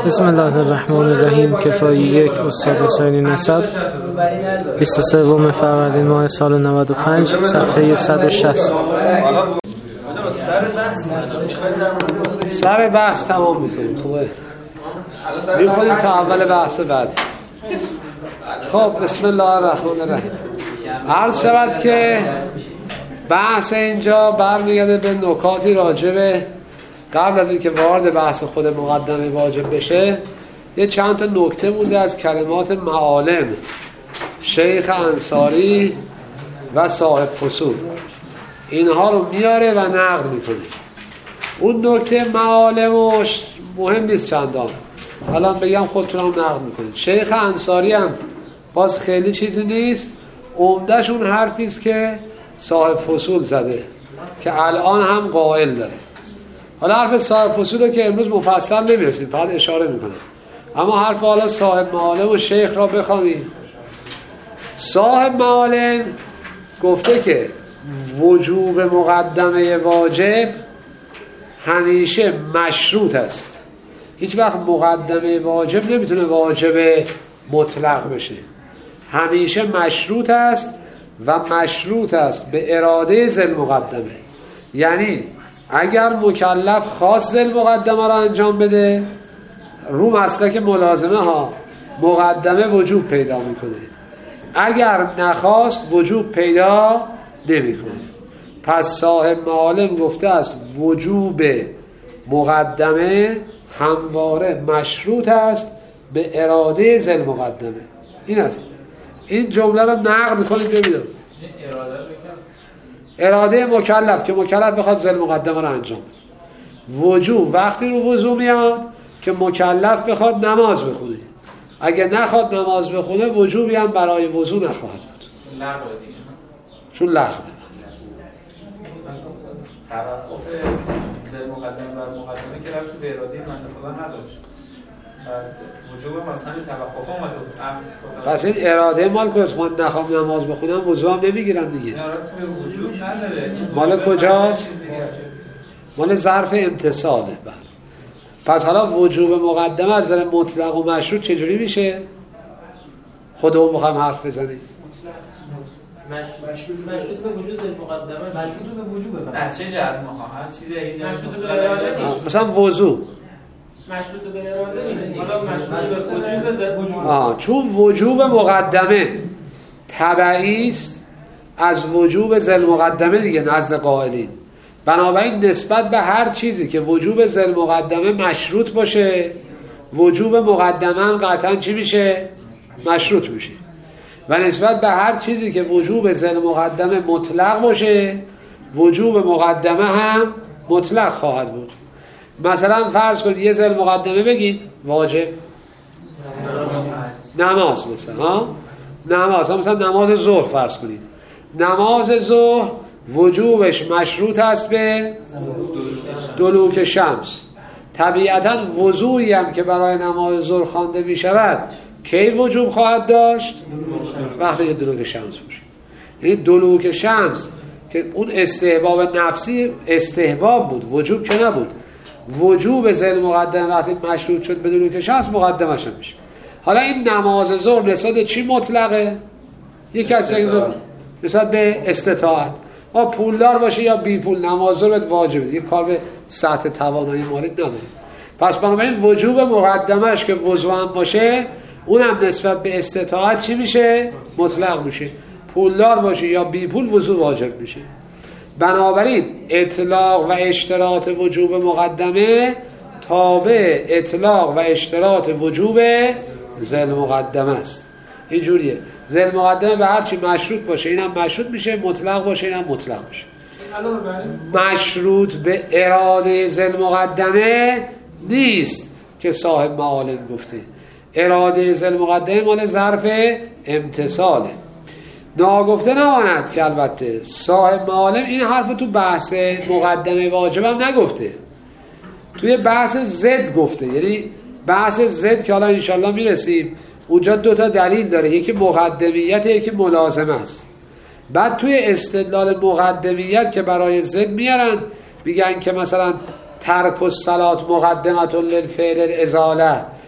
بسم الله الرحمن الرحیم. کفایی 1 استاد حسینی نسب 23 فروردین ماه سال 95 صفحه 160. سر بحث تمام میکنیم. خوبه میخونیم تا اول بحث بعد. خب بسم الله الرحمن الرحیم. عرض شود که بحث اینجا برمیگرده به نکاتی راجبه قبل از اینکه وارد بحث خود مقدمه واجب بشه یه چند تا نکته بوده از کلمات معالم شیخ انصاری و صاحب فصول، اینها رو میاره و نقد میکنه. اون نکته معالمش مهم نیست چندان، حالا بگم خودتون هم نقد میکنید. شیخ انصاری هم باز خیلی چیزی نیست، عمدهش اون حرفیست که صاحب فصول زده که الان هم قائل داره. حالا حرف صاحب فصول رو که امروز مفصل نمیرسیم، فقط اشاره میکنم. اما حرف حالا صاحب معالم و شیخ را بخوانیم. صاحب معالم گفته که وجوب مقدمه واجب همیشه مشروط است. هیچ وقت مقدمه واجب نمیتونه واجب مطلق بشه، همیشه مشروط است و مشروط است به اراده ذی المقدمه. یعنی اگر مکلف خواست ذی المقدمه را انجام بده، رو مسلک ملازمه ها مقدمه وجوب پیدا میکنه، اگر نخواست وجوب پیدا نمیکنه. پس صاحب معالم گفته است وجوب مقدمه همواره مشروط است به اراده ذی المقدمه. این است. این جمله را نقد کنید ببینم. اراده مکلف که مکلف بخواد ذی المقدمه را انجام بده. وجوب وقتی رو وضو میاد که مکلف بخواد نماز بخونه، اگه نخواد نماز بخونه وجوبی هم برای وضو نخواهد بود، چون لغوه. توقف ذی المقدمه بر مقدمه که رفت به اراده بنده خدا نداشت، وجوب مثلا توقف اومده بود. پس این اراده مال کجاست؟ من نخوام نماز بخونم وضو هم نمیگیرم دیگه. وجوب نداره. مال کجاست؟ مال ظرف امتصاله. بله. پس حالا وجوب مقدمه از نظر مطلق و مشروط چجوری میشه؟ خودمون میخوایم حرف بزنیم. مشروط به وجود ذی المقدمه، مشروط به وجوب. نه چه جهت ما هر چیزی مشروط به اراده نیست. مثلا وضو مشروط به اراده نیست. حالا مشروط به وجوب. چون وجوب مقدمه تبعی است از وجوب ذی المقدمه دیگه نزد قائلین. بنابراین نسبت به هر چیزی که وجوب ذی المقدمه مشروط باشه، وجوب مقدمه هم قطعا چی میشه؟ مشروط میشه. و نسبت به هر چیزی که وجوب ذی المقدمه مطلق باشه، وجوب مقدمه هم مطلق خواهد بود. مثلا فرض کنید یه ذی المقدمه بگید واجب نماز، مثلا نماز ظهر فرض کنید. نماز ظهر وجوبش مشروط است به دلوک شمس. طبیعتا وضوئی هم که برای نماز ظهر خوانده می شود کی وجوب خواهد داشت؟ وقتی که دلوک شمس باشه. یعنی دلوک شمس که اون استحباب نفسی استحباب بود، وجوب که نبود. وجوب ذی المقدمه وقتی مشروط شد به دلوک شمس مقدمش میشه. حالا این نماز ظهر نسبت چی مطلقه؟ یکی از نسبت به استطاعت. پولدار باشه یا بی پول نماز ظهر واجبه، دیگه کار به سطح توانایی مالک نداره. پس بنابراین وجوب مقدمش که وضو هم باشه اونم نسبت به استطاعت چی میشه؟ مطلق میشه. پولدار باشه یا بی پول وضو واجب میشه. بنابراین اطلاق و اشتراط وجوب مقدمه تابع اطلاق و اشتراط وجوب ذی المقدمه است. اینجوریه. ذی المقدمه به هر چی مشروط باشه اینم مشروط میشه، مطلق باشه اینم مطلق میشه. مشروط به اراده ذی المقدمه نیست که صاحب معالم گفته. اراده ذی المقدمه مال ظرف امتصاله. ناگفته نماند که البته صاحب معالم این حرف تو بحث مقدمه واجب هم نگفته، توی بحث زد گفته. یعنی بحث زد که حالا انشالله میرسیم اونجا 2 تا دلیل داره، یکی مقدمیت یکی ملازمه است. بعد توی استدلال مقدمیت که برای زد میارن میگن که مثلا ترک الصلات مقدمة للفعل الازاله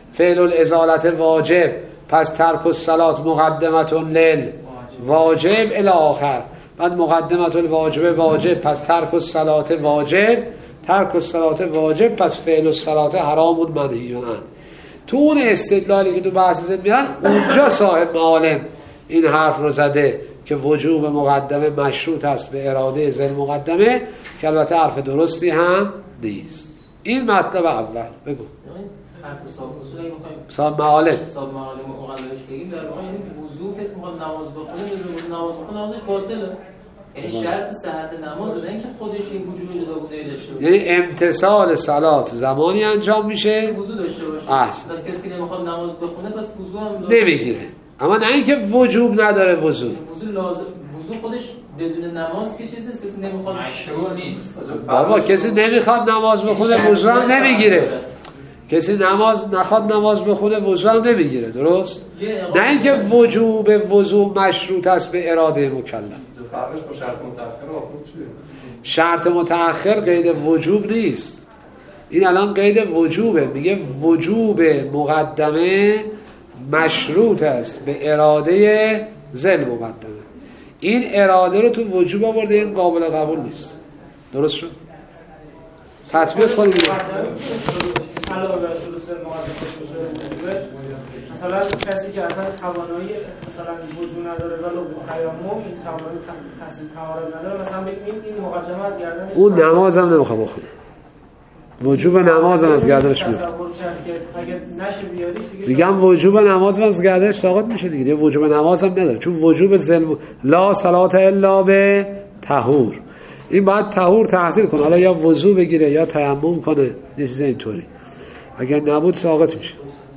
فعل الازالت واجب، پس ترک الصلات مقدمت لیل واجب الی آخر. بعد مقدمت الواجب واجب، پس ترک الصلات واجب، ترک الصلات واجب، پس فعل الصلات حرام منهی عنه. تو اون استدلالی که تو بحث زد میرن، اونجا صاحب معالم این حرف رو زده که وجوب مقدمه مشروط است به اراده ذل مقدمه، که البته حرف درستی هم نیست. این مطلب اول. بگو حرف صاف اصولی می‌خوایم صاحب معالم مقدمش بگیم، در واقع یعنی وضو کسی می‌خواد نماز بخونه، نماز بخونه نمازش باطله. یعنی شرط صحت نماز نه اینکه خودش این وجود جداگونه داشته باشه. یعنی امتثال صلات زمانی انجام میشه وضو داشته باشه. احسن. پس کسی که نمیخواد نماز بخونه پس وضو هم نمیگیره. اما نه اینکه وجوب نداره وضو. وضو لازم، وضو خودش بدون نماز که چیز نیست، کسی نمیخواد مشروع نیست. بابا کسی نمیخواد نماز بخونه وضو هم نمیگیره. کسی نخواد نماز بخونه وضو هم نمیگیره. درست؟ نه اینکه وجوب وضو مشروط است به اراده مکلف. فرقش با شرط متأخر آخر چیه؟ شرط متأخر قید وجوب نیست. این الان قید وجوبه. میگه وجوب مقدمه مشروط است به اراده ذل مقدمه. این اراده رو تو وجوب آورده، این قابل قبول نیست. درست شد؟ تطبیق کنیم. علاوه بر شروط مقدمه مثلا کسی که اصلا توانایی مثلا وضو نداره ولی تیمم این توانایی تحصیل طهارت نداره، مثلا این مقدمه از گردنش اون نماز هم نمیخواد بخونه. وجوب نماز هم از گردنش میاد. اگه نشه بیاریش دیگه میگم وجوب نماز هم از گردنش ساقط میشه دیگه. وجوب نماز هم نداره، چون وجوب لا صلات الا به طهور. این باید طهور تحصیل کنه، حالا یا وضو بگیره یا تیمم کنه، یه چیز اینطوری. اگر نبود ساقط میشه.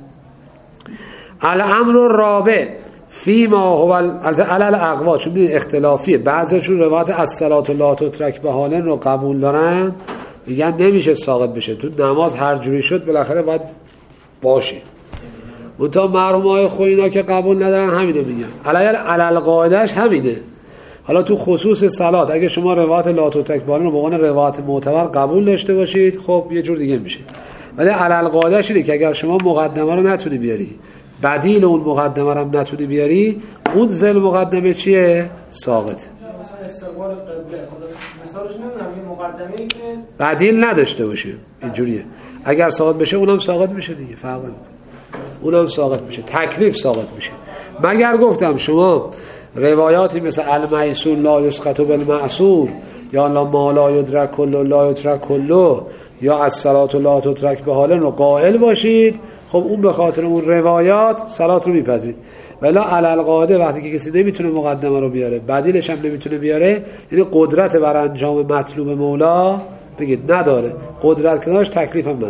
الامر الرابع فیما هو علل اقوا، چون اختلافیه. بعضیشون روایت الصلات لا تترک به حالن رو قبول دارن، میگن نمیشه ساقط بشه، تو نماز هر جوری شد بالاخره باید باشه. منتها مرحومای خوینا که قبول ندارن همینو میگن. علل قاعدهش همینه. حالا تو خصوص صلات اگه شما روایت لا تترک به حالن رو به عنوان روایت معتبر قبول داشته باشید، خب یه جور دیگه میشه. ولی علل قاعدهش اینه که اگر شما مقدمه رو نتونی بیاری، بدیل اون مقدمه رو هم نتونی بیاری، اون ذل مقدمه چیه؟ ساقطه. مثلا استقبال قبله، مثالش نمیدونم یه مقدمه‌ای که بدیل نداشته باشه، اینجوریه. اگر ساقط بشه اونم ساقط میشه دیگه، فرق نمیکنه. اونم ساقط میشه، تکلیف ساقط میشه. مگر گفتم شما روایاتی مثل المیسور لا یسقط بالمعصور یا ما لا یدرک کله لا یترک کله یا الصلات لا تترک به حالن رو قائل باشید، خب اون به خاطر اون روایات صلات رو میپذیرید. ولی علل قاعده وقتی که کسی نمیتونه مقدمه رو بیاره، بدیلش هم نمیتونه بیاره، یعنی قدرت بر انجام مطلوب مولا بگید نداره، قدرت کنارش تکلیف هم نداره،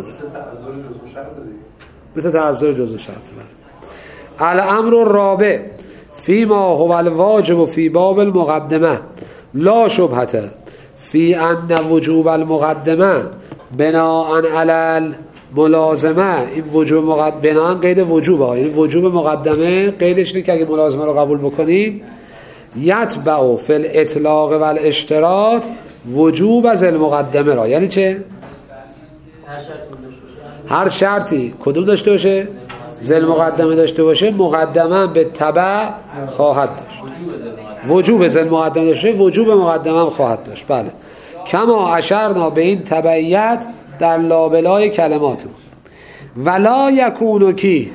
مثل تعذر جزء شرط. الامر الرابع فیما هو الواجب فی باب المقدمه لا شبهه فی ان وجوب المقدمه بناء علی ملازمه. این وجوب مقدمه بناء قید وجوبه، یعنی وجوب مقدمه قیدش اینه که اگه ملازمه رو قبول بکنید یتبع فی الاطلاق و الاشتراط وجوب از المقدمه را. یعنی چه؟ هر شرطی کدوم داشته باشه؟ ذل مقدمه داشته باشه، مقدمه به تبع خواهد داشت. وجوب ذل مقدمه داشته، وجوب مقدمه هم خواهد داشت. بله. کما اشرنا به این تبعیت در لابلای کلمات. ولا یکونو کی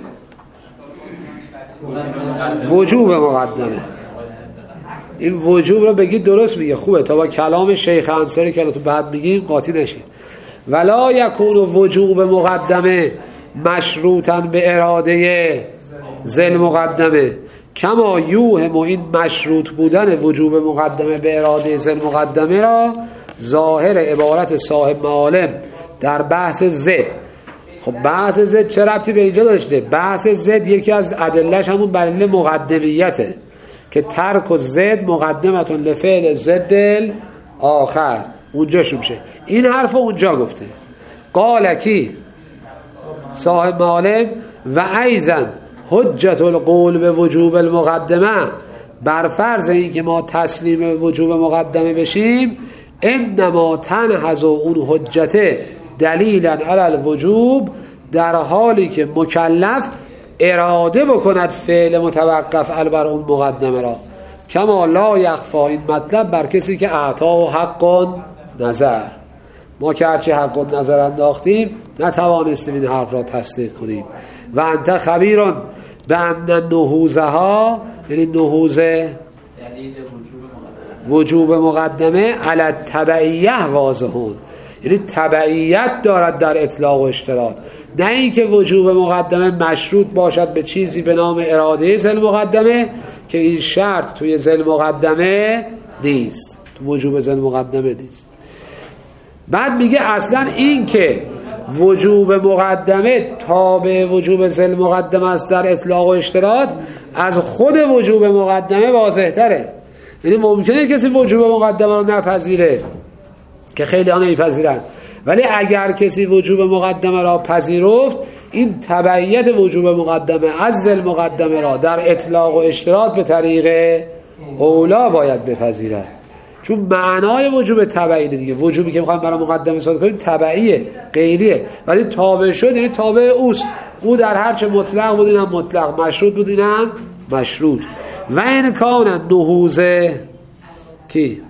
وجوب مقدمه. این وجوب رو بگید درست میگه، خوبه تا با کلام شیخ انصاری که تو بعد میگیم قاطی نشید. ولا یکونو وجوب مقدمه مشروطا به اراده ذل مقدمه کما یوهم. این مشروط بودن وجوب مقدمه به اراده ذل مقدمه را ظاهر عبارت صاحب معالم در بحث زد. خب بحث زد چه ربطی به اینجا داشته؟ بحث زد یکی از ادله‌اش همون دلیل مقدمیته که ترک و زد مقدمتون لفعل زد آخر، اونجا میشه. این حرف اونجا گفته. قال کی صاحب معالم و ایضا حجت القول به وجوب المقدمه، بر فرض این که ما تسلیم وجوب مقدمه بشیم، انما تنحز اون حجته دلیلا علی الوجوب در حالی که مکلف اراده بکند فعل متوقف بر اون مقدمه را. کما لا یخفا، این مطلب بر کسی که اعطا و حق نظر، ما که هرچی حق نظر انداختیم نتوانستیم این حرف را تصدیق کنیم. و انت خبیرون به ان نهوزها، یعنی نهوز وجوب مقدمه علی التبعیه واضحون، یعنی تبعیت دارد در اطلاق و اشتراط، نه اینکه وجوب مقدمه مشروط باشد به چیزی به نام اراده ذل مقدمه که این شرط توی ذل مقدمه نیست، تو وجوب ذل مقدمه نیست. بعد میگه اصلا این که وجوب مقدمه تابع وجوب ذل مقدمه است در اطلاق و اشتراط، از خود وجوب مقدمه واضح تره. یعنی ممکنه کسی وجوب مقدمه رو نپذیره که خیلی ها نمیپذیرند، ولی اگر کسی وجوب مقدمه را پذیرفت، این تبعیت وجوب مقدمه از ذل مقدمه را در اطلاق و اشتراط به طریق اولا باید بپذیره، چون معنای وجوب تبعی دیگه. وجوبی که میخوایم برای مقدمه صادر کنیم تبعیه، غیریه، ولی تابع شد یعنی تابع اوست. او در هر چه مطلق بود اینم مطلق، مشروط بود اینم مشروط. و این کان نهوزه کی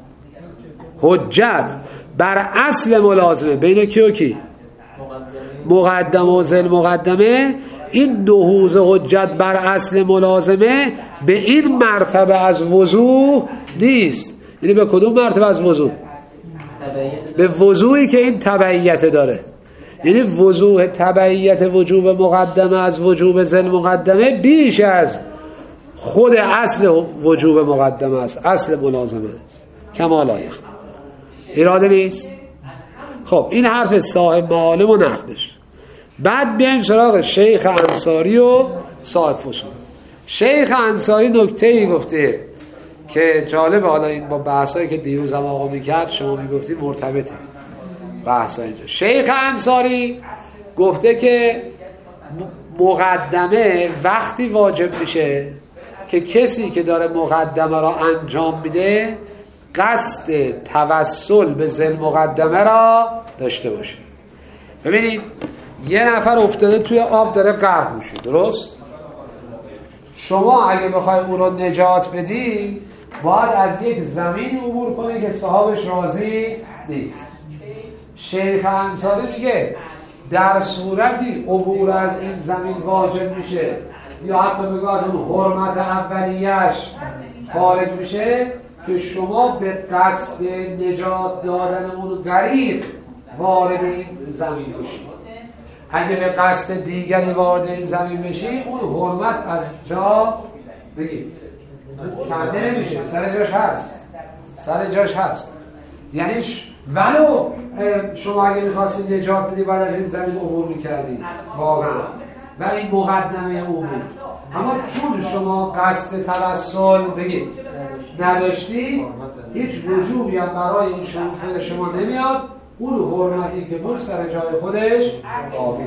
حجت بر اصل ملازمه بین کی و کی؟ مقدمه و ذل مقدمه. این نهوز حجت بر اصل ملازمه به این مرتبه از وضوح نیست. یعنی به کدوم مرتبه از وضوح؟ به وضوحی که این تبعیت داره. یعنی وضوح تبعیت وجوب مقدمه از وجوب ذل مقدمه بیش از خود اصل وجوب مقدمه است، اصل ملازمه است. کما لا یخفا، اراده نیست. خب این حرف صاحب معالم و نقدش. بعد بیایم سراغ شیخ انصاری و صاحب فصول. شیخ انصاری نکته‌ای گفته که جالب، حالا این با بحثایی که دیروز هم آقا میکرد شما میگفتید مرتبطه بحثا اینجا. شیخ انصاری گفته که مقدمه وقتی واجب میشه که کسی که داره مقدمه را انجام میده قصد توسل به ذل مقدمه را داشته باشه. ببینید یه نفر افتاده توی آب داره غرق میشه، درست؟ شما اگه بخوای اون رو نجات بدی باید از یک زمین عبور کنی که صاحبش راضی نیست. شیخ انصاری میگه در صورتی عبور از این زمین واجب میشه یا حتی بگه از اون حرمت اولیش خارج میشه که شما به قصد نجات دادن اون غریق وارد این زمین بشید. اگه به قصد دیگری وارد این زمین بشی اون حرمت از جا بگید کنده نمیشه، سر جاش هست. یعنی ولو شما اگه میخواستید نجات بدی بعد از این زمین عبور میکردی واقعا و این مقدمه او بود، اما چون شما قصد توسل بگید نداشتی، هیچ وجوبی هم برای این شروع شما نمیاد، اون حرمتی که بود سر جای خودش باقی.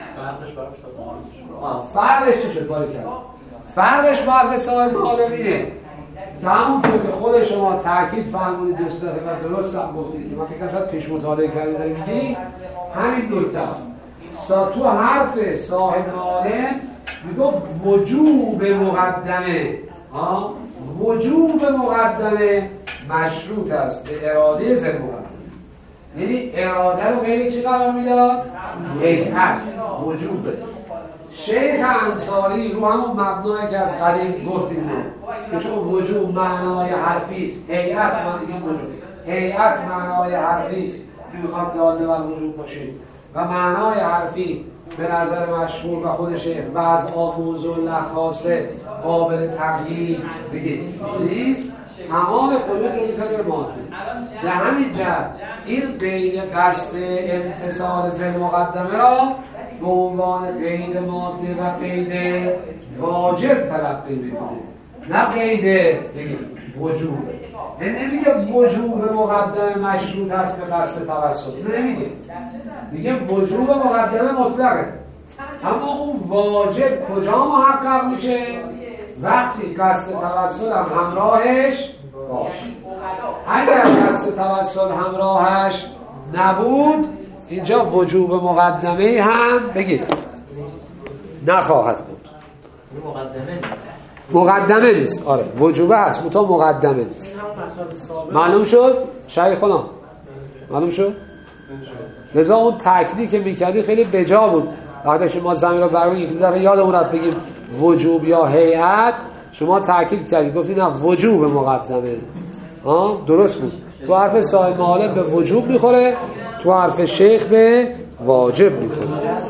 فرقش چه شد؟ باری کرد فرقش بر صاحب معالم اینه که همونطور که خود شما تأکید فرمودید دوست داره و درست هم گفتید که من فکرم شاید پیش مطالعه کردید داری میگی، همین نکته است. تو حرف صاحب معالم میگو وجوب مقدمه، وجوب مقدمه مشروط است به اراده ذل مقدمه. یعنی اراده رو غیر چی قرار میداد؟ هیئت وجوب. شیخ انصاری رو همون مبنایی که از قدیم گفتیم که چون وجوب معنای حرفی است، هیئت معنای وجوب، هیئت معنای حرفی است میخواد داله بر وجوب باشه و معنای حرفی به نظر مشهور و خود شیخ و از آموز و لخاصه قابل تغییر بگید نیست، تمام قلوب رو میتونه به ماده. به همین جهت این قید قصد امتصال ذل مقدمه را به عنوان قید ماده و قید واجب تلقی میکنه، نه قید وجوب. نمیگه وجوب مقدمه مشروط هست به قصد توسل، نمیگه، میگه وجوب مقدمه مطلقه، اما اون واجب کجا محقق میشه؟ وقتی قصد توسل هم همراهش باشه. اگر قصد توسل همراهش نبود اینجا وجوب مقدمه هم بگید نخواهد بود. مقدمه نیست. آره وجوبه هست متا مقدمه نیست. معلوم شد؟ شیخنا معلوم شد؟ لذا اون تأکیدی که میکردی خیلی بجا بود. وقتی شما زمین رو برای یک دفعه یادمون رفت بگیم وجوب یا هیئت، شما تأکید کردید گفتی نه وجوب مقدمه. درست بود. تو حرف صاحب معالم به وجوب میخوره، تو حرف شیخ به واجب میخوره.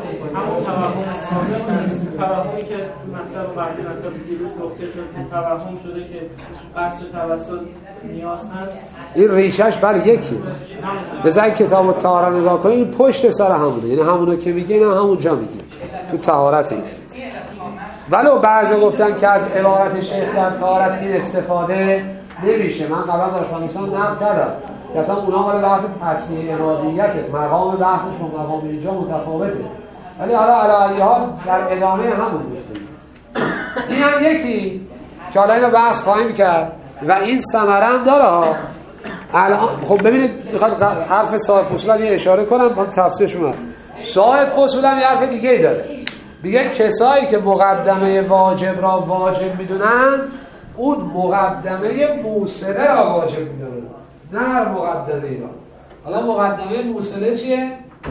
توهمی که مطلب بعدی مطلب دیروز گفته شد توهم شده که قصد توسط نیاز هست. این ریشش بر یکی. مثلا کتاب الطهاره نگاه کنید این پشت سر همونه، یعنی همونو که میگه نه همونجا میگه تو طهارت. این ولو بعضی گفتن که از عبارت شیخ در طهارت این استفاده نمیشه. من قبل از آشپزخانه نقل کردم که اصلا اونا مال بحث تصحیح ارادیته، مقام بحثش با مقام اینجا متفاوته. ولی حالا علی حال در ادامه همون گفتیم. این هم یکی که حالا اینو بحث خواهیم کرد و این ثمره هم داره ها. الان خب ببینید میخواد حرف صاحب فصول هم یه اشاره کنم با تفسیرش اومد. صاحب فصول هم یه حرف دیگه ای داره. میگه کسایی که مقدمه واجب را واجب میدونن اون مقدمه موصله را واجب میدونن، نه هر مقدمه را. حالا مقدمه موصله چیه؟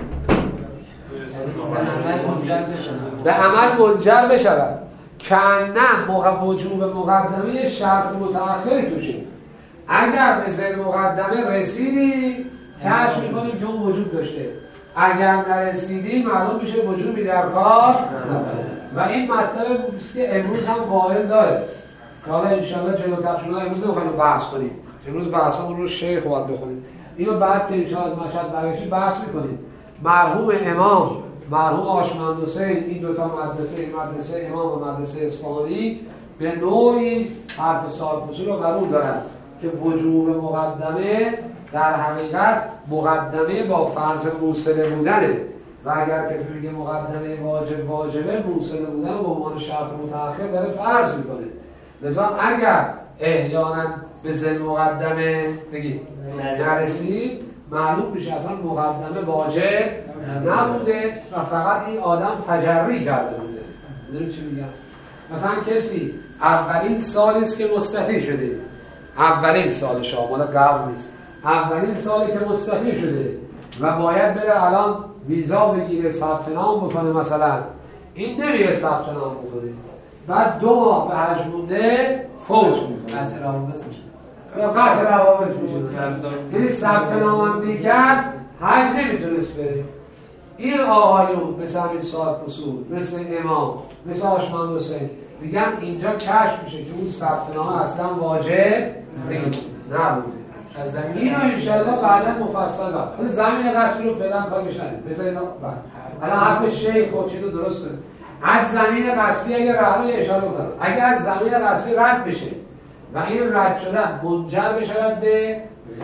به عمل منجر بشود که نه وجوب مقدمه شرط متأخری توشه. اگر به ذیل مقدمه رسیدی کشف میکنیم که اون وجوب داشته، اگر نرسیدی معلوم میشه وجوبی در کار. و این مطلب است که امروز هم قائل داره که حالا انشاءالله جلوتر شما امروز نمیخوایم بحث کنیم، امروز بحثمون رو شیخ باید بخونیم. اینو بعد که انشاءالله از مشهد برگشتیم بحث میکنیم. مرحوم امام، مرحوم آشمند حسین، این دوتا مدرسه، این مدرسه امام و مدرسه اصفهانی به نوعی حرف صاحب فصول رو قبول دارن که وجوب مقدمه در حقیقت مقدمه با فرض موصله بودنه و اگر کسی میگه مقدمه واجبه موصله بودن به عنوان شرط متأخر داره فرض میکنه. لذا اگر احیانا به ذیل مقدمه بگید نرسید معلوم میشه اصلا مقدمه واجب نبوده و فقط این آدم تجری کرده بوده. میدونی چی میگم؟ مثلا کسی اولین سالی است که مستطیع شده، اولین سال شامل قبل نیست، اولین سالی که مستطیع شده و باید بره الان ویزا بگیره ثبت نام بکنه، مثلا این نمیره ثبت نام بکنه، بعد 2 ماه به حج مونده فوت میکنه، قطع روابط میشه یا قطع روابط میشه. یعنی ثبت نام میکرد حج نمیتونست بره. این آقایون مثل همین صاحب فصول، مثل امام، مثل آشمند حسین میگن اینجا کشف میشه که اون ثبت نامه اصلا واجب نبوده. از زمین اینو انشاءالله بعدا مفصل بحث. ولی زمین غصبی رو فعلا کار میشنید. بذارید الان حرف شیخ خود چیزو درست کنید. از زمین غصبی اگه راه اشاره کنم، اگه از زمین غصبی رد بشه و این رد شدن منجر بشود به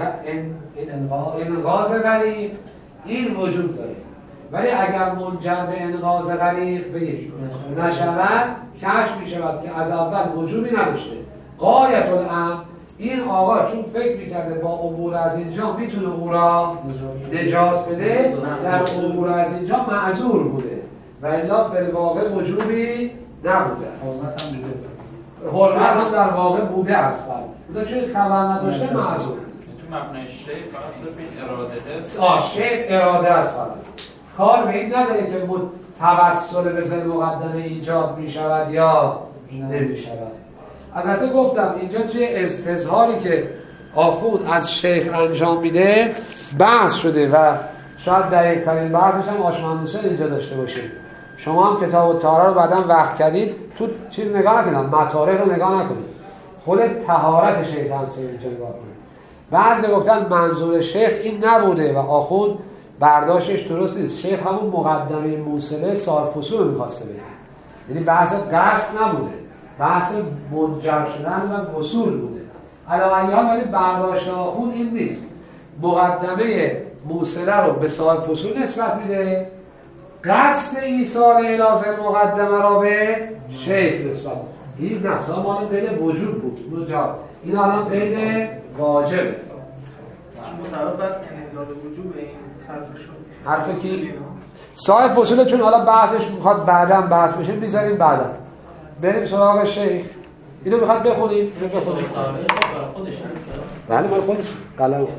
انقاض غریق، این وجود داره. ولی اگر منجر به انقاض غریق بگید نشود، کشف میشود که از اول وجوبی نداشته. غایت الامر این آقا چون فکر میکرده با عبور از اینجا میتونه او را نجات بده، در عبور از اینجا معذور بوده و الا فی الواقع وجوبی نبوده. حرمت هم در واقع بوده است. بوده چون خبر نداشته معذور. تو مبنای شیخ فقط صرف این اراده ده. شیخ اراده است. کار به این نداره که توسل به ذیل مقدمه ایجاد میشود یا نمیشود. البته گفتم اینجا توی استظهاری که آخوند از شیخ انجام میده بحث شده و شاید دقیق ترین بحثش هم آشمند حسین اینجا داشته باشه. شما هم کتاب الطهاره رو بعداً وقت کردید تو چیز نگاه نکنید، مطارح رو نگاه نکنید، خود طهارت شیخ انصاری اینجا نگاه کنید. بعضی گفتن منظور شیخ این نبوده و آخوند برداشتش درست نیست. شیخ همون مقدمه موصله صاحب فصول رو می‌خواسته بگه، یعنی بحث قصد نبوده، بحث منجر شدن و وصول بوده. علاوه ولی برداشت آخوند این نیست. مقدمه موصله رو به صاحب فصول نسبت میده، قصد ایصال لازم مقدمه را به شیخ نسبت. این نصا مال قید وجود بود مجاب، این الان قید واجبه. مطابق انقاض وجوب این فرض شد. حرف کی؟ صاحب اصول، چون حالا بحثش میخواد بعداً بحث بشه میذاریم بعداً. بریم سراغ شیخ. اینو میخواد بخونیم؟ اینو بخونیم. بله مال خودش. قلم.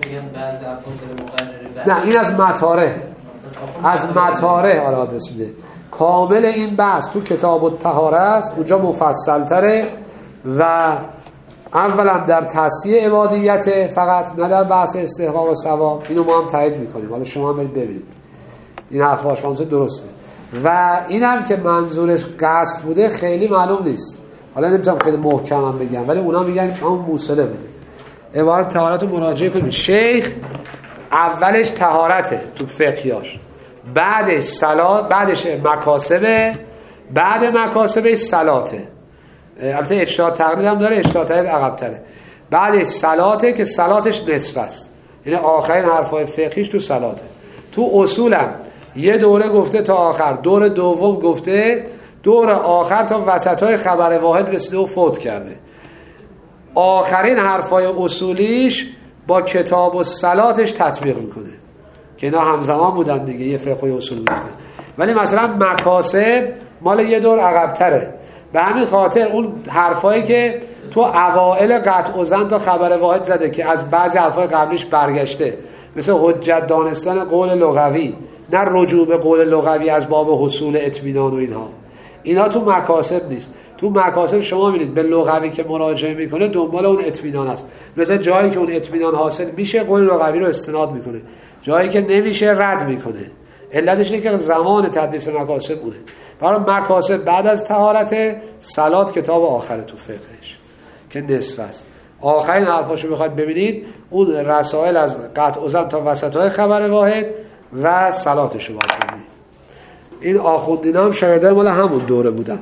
نه این از مطاره. از مطاره حالا آدرس میده. کامل این بحث تو کتاب الطهاره است، اونجا مفصل تره و اولا در تصحیح عبادیت فقط، نه در بحث استحقاق و ثواب. اینو ما هم تایید میکنیم، حالا شما هم برید ببینید این حرفاش منظور درسته. و اینم که منظورش قصد بوده خیلی معلوم نیست، حالا نمیتونم خیلی محکمم بگم، ولی اونا میگن همون موصله بوده. عبارت طهارت رو مراجعه کنید. شیخ اولش طهارته تو فقهیاش، بعدش صلات، بعدش مکاسبه، بعد مکاسبه صلاته. البته اجتهاد تقلید هم داره، اجتهاد تقلید عقب تره. بعدش صلاته که صلاتش نصف است، یعنی آخرین حرفای فقهیش تو صلاته. تو اصولم یه دوره گفته تا آخر، دور دوم گفته دور آخر تا وسطای خبر واحد رسیده و فوت کرده. آخرین حرفای اصولیش با کتاب و صلاتش تطبیق میکنه که اینا همزمان بودن دیگه، یه فقه اصول گفته. ولی مثلا مکاسب مال یه دور عقب‌تره. به همین خاطر اون حرفایی که تو اوائل قطع و زن تا خبر واحد زده که از بعضی حرفای قبلیش برگشته، مثل حجت دانستن قول لغوی، نه رجوع به قول لغوی از باب حصول اطمینان و اینا تو مکاسب نیست. تو مکاسب شما می‌بینید به لغوی که مراجعه میکنه دنبال اون اطمینان است. مثلا جایی که اون اطمینان حاصل میشه قول لغوی رو استناد میکنه، جایی که نمیشه رد میکنه. علتش اینه که زمان تدریس مکاسب بوده. برای مکاسب بعد از طهارت، صلات کتاب آخر تو فقهش که نصف است. آخرین حرفاشو بخواید ببینید اون رسائل از قطع و زن تا وسطای خبر واحد و صلاتشو باید ببینید. این آخوندینا هم شاگردای مال همون دوره بودن.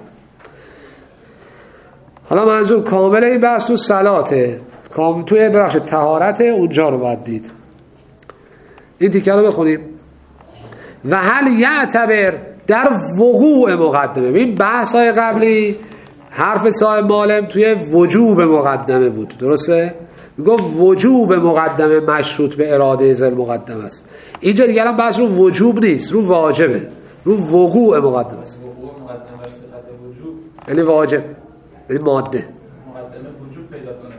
حالا منظور کامل این بحث تو صلاته، توی بخش طهارته، اونجا رو باید دید. این تیکه رو بخونیم. و هل یعتبر در وقوع مقدمه. این بحث های قبلی حرف صاحب معالم توی وجوب مقدمه بود، درسته؟ میگفت وجوب مقدمه مشروط به اراده ذل مقدمه است. اینجا دیگه الان بحث رو وجوب نیست، رو واجبه، رو وقوع مقدمه است. وقوع مقدمه بر صفت وجوب یعنی واجب، یعنی ماده مقدمه وجوب پیدا کنه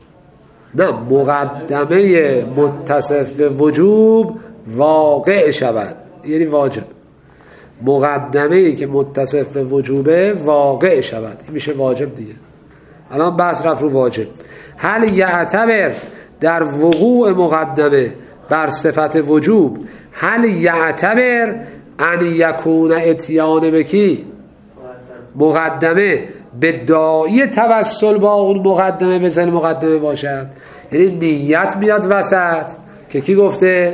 دیگه. نه، مقدمه متصف به وجوب واقع شود، یعنی واجب. مقدمه‌ای که متصف به وجوبه واقع شود، این میشه واجب دیگه. الان بحث رفت رو واجب. هل یعتبر در وقوع مقدمه بر صفت وجوب، هل یعتبر ان یکون اتیان بکی، مقدمه به داعی توسل با اون مقدمه به ذل مقدمه باشد. یعنی نیت میاد وسط که کی گفته؟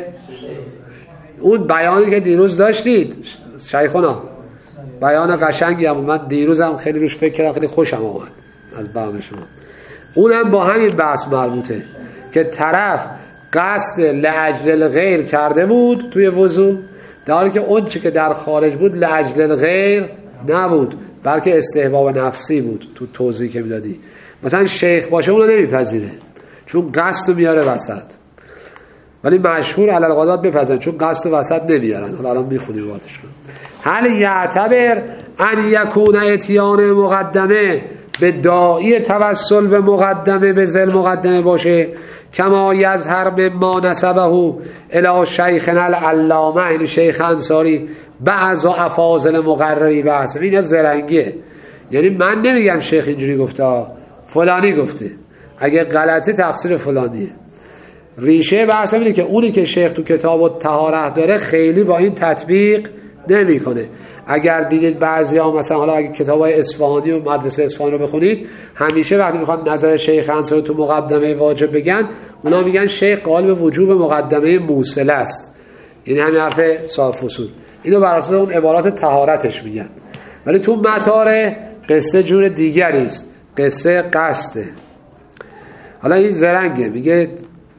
اون بیانی که دیروز داشتید شیخونا، بیان قشنگی هم من دیروزم خیلی روش فکر کردم، خیلی خوشم آمد از بیان شما. اونم با همین بحث مربوطه که طرف قصد لاجل الغیر کرده بود توی وضو، در حالی که اون چی که در خارج بود لاجل الغیر نبود، بلکه استحباب نفسی بود. تو توضیح که میدادی مثلا شیخ باشه اونو نمیپذیره چون قصد رو میاره وسط، ولی مشهور علی القضات بپذیرن چون قصد وسط نمیارن. حالا الان میخونیم وقتش رو. هل یعتبر ان یکون اتیان مقدمه به داعی توسل به مقدمه به ذل مقدمه باشه، کما یظهر مما نسبه الی شیخنا العلامه، این شیخ انصاری، بعض افاضل مقرری بحث. این زرنگیه، یعنی من نمیگم شیخ اینجوری گفته، فلانی گفته، اگه غلطه تقصیر فلانیه. ریشه بحث اینه که اونی که شیخ تو کتاب الطهاره داره خیلی با این تطبیق نمیکنه. اگر دیدید بعضیا مثلا، حالا اگه کتابای اصفهانی و مدرسه اصفهان رو بخونید، همیشه وقتی میخوان نظر شیخ انصاری تو مقدمه واجب بگن، اونا میگن شیخ قائل به وجوب مقدمه موصله است. یعنی همین حرف صاحب فصول، اینو بر اساس اون عبارات طهارتش میگن. ولی تو مطاره قصه جور دیگری است، قصه قصده. حالا این زرنگه، میگه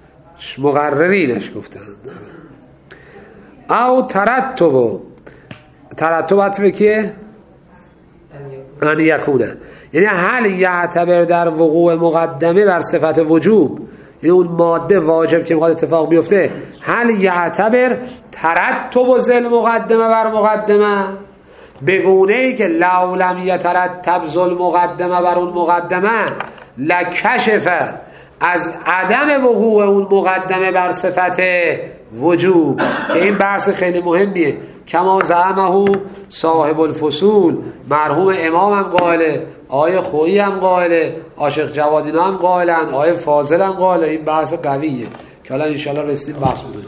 مقررینش گفتن او ترتب عطف کیه؟ ان یکونه، یعنی هل یعتبر در وقوع مقدمه بر صفت وجوب این اون ماده واجب که میخواد اتفاق بیفته، هل یعتبر ترتب ذل مقدمه بر مقدمه، به گونه ای که لو لم یترتب ذل مقدمه بر اون مقدمه لکشف از عدم وقوع اون مقدمه بر صفت وجوب، که این بحث خیلی مهمیه. کما زعمه صاحب الفصول، مرحوم امام هم قائله، آقای خویی هم قائله، عاشق جوادینا هم قائلن، آقای فاضل هم قائله. این بحث قویه که حالا انشالله رسیدیم بحث بودیم.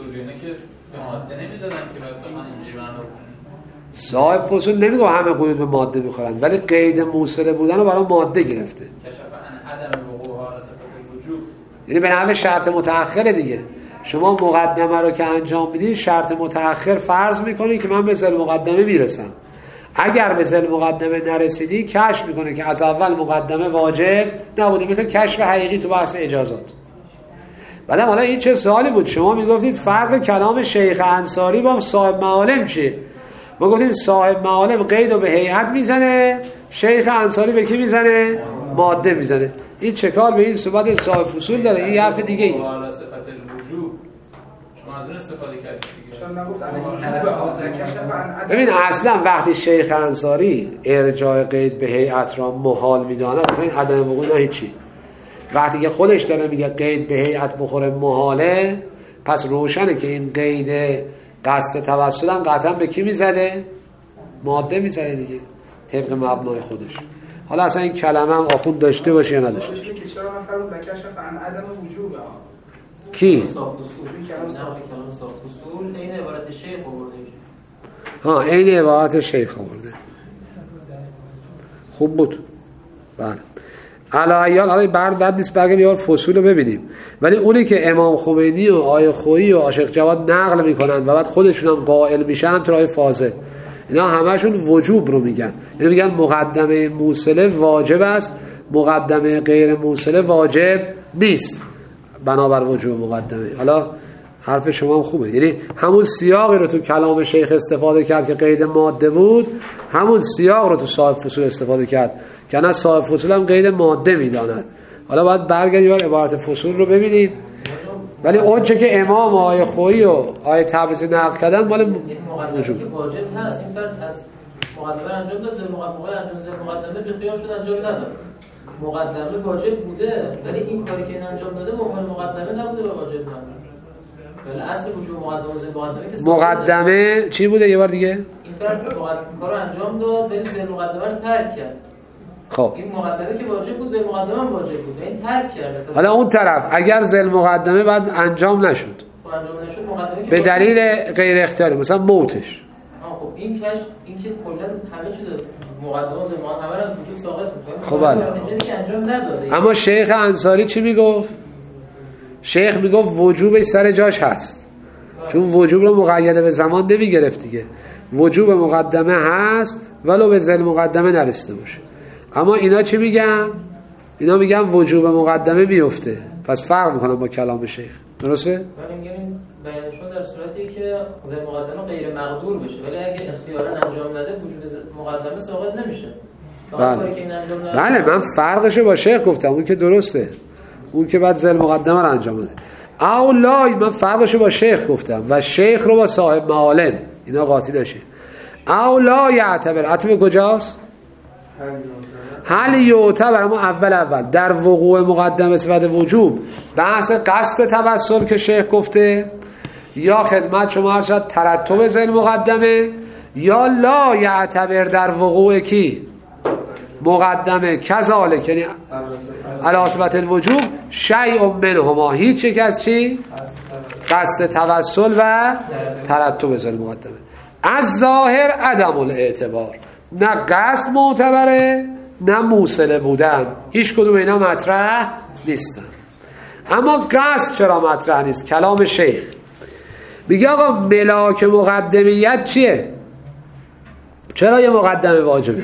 صاحب فصول نمیگه همه قیود به ماده میخورن، ولی قید موصله بودن رو برای ماده گرفته، یعنی به نحو شرط متأخر دیگه. شما مقدمه رو که انجام میدید شرط متأخر فرض میکنی که من به ذل مقدمه میرسم. اگر به ذل مقدمه نرسیدی کشف میکنه که از اول مقدمه واجب نبوده، مثل کشف حقیقی تو بحث اجازات. بعدم حالا این چه سوالی بود؟ شما میگفتید فرق کلام شیخ انصاری با صاحب معالم چیه؟ ما گفتیم صاحب معالم قید رو به هیئت میزنه، شیخ انصاری به کی میزنه؟ ماده میزنه. این چه کار به این صحبت صاحب فصول داره؟ این حرف دیگه ای. ببین اصلا وقتی شیخ انصاری ارجاع قید به هیئت را محال میدانه، مثلا این عدم وقوع نه هیچی. وقتی که خودش داره میگه قید به هیئت بخوره محاله، پس روشنه که این قید قصد توسل هم قطعا به کی میزده؟ ماده میزده دیگه، طبق مبنای خودش. حالا اصلا این کلمه هم آخوند داشته باشه یا نداشته باشه. کی؟ این عبارت شیخ آورده. ها این عبارت شیخ آورده. خوب بود. بله. علایال حالا بعد نیست برگردیم یه فصول رو ببینیم. ولی اونی که امام خمینی و آیه خویی و عاشق جواد نقل میکنن و بعد خودشون هم قائل میشن تو آیه فاضل، اینا همشون وجوب رو میگن. یعنی میگن مقدمه موصله واجب است، مقدمه غیر موصله واجب نیست بنابر وجوب مقدمه. حالا حرف شما هم خوبه، یعنی همون سیاقی رو تو کلام شیخ استفاده کرد که قید ماده بود، همون سیاق رو تو صاحب فصول استفاده کرد که نه صاحب فصول هم قید ماده میداند. حالا باید برگردیم عبارت فصول رو ببینیم. ولی اون چه که امام آیه خویی و آیه تبریزی نقل کردن مال وجوب واجب هست. این فرد از مقدمه انجام داد، مقدمه انجام مقدمه بی خیال شد انجام نداد. مقدمه واجب بوده ولی این کاری که این انجام داده مقابل مقدمه نبوده و واجب نبوده. ولی اصل وجوب مقدمه که مقدمه چی بوده؟ یه بار دیگه این فرد کارو انجام داد ولی ذل مقدمه رو ترک کرد. خب این مقدمه که واجب بود ذل مقدمه هم واجب بود، این ترک کرد. حالا اون طرف اگر ذل مقدمه بعد انجام نشد، مقدمه به دلیل غیر اختیاری مثلا موتش، خب این که کلا همه چیز مقدمه ذل مقدمه از وجود ساقط میکنه. خب بله. که انجام نداده. اما شیخ انصاری چی میگفت؟ شیخ میگفت وجوبش سر جاش هست، چون وجوب رو مقید به زمان نمیگرفت دیگه. وجوب مقدمه هست ولو به ذل مقدمه نرسیده باشه. اما اینا چی میگن؟ اینا میگن وجوب مقدمه بیفته. پس فرق میکنن با کلام شیخ. درسته؟ من میگم این بیانشون در صورتی که ذل مقدمه غیر مقدور بشه، ولی اگه اختیارا انجام نده وجود مقدمه ساقط نمیشه. بله من فرقشو با شیخ گفتم، اون که درسته، اون که بعد ذل مقدمه رو انجام بده. او لا من فرقشو با شیخ گفتم و شیخ رو با صاحب معالم، اینا قاطی نشه. او لا یعتبر عطف کجاست؟ هل یعتبر ما اول در وقوع مقدمه صفت وجوب بحث قصد توسل که شیخ گفته، یا خدمت شما ارشد ترتب ذل مقدمه، یا لا یعتبر در وقوع کی؟ مقدمه کذالک، یعنی علی صفت الوجوب شیء منهما، هیچ یک از چی؟ قصد توسل و ترتب ذل مقدمه. از ظاهر عدم الاعتبار، نه قصد معتبره نه موصله بودن، هیچ کدوم اینا مطرح نیستن. اما قصد چرا مطرح نیست؟ کلام شیخ میگه آقا ملاک مقدمیت چیه؟ چرا یه مقدمه واجبه؟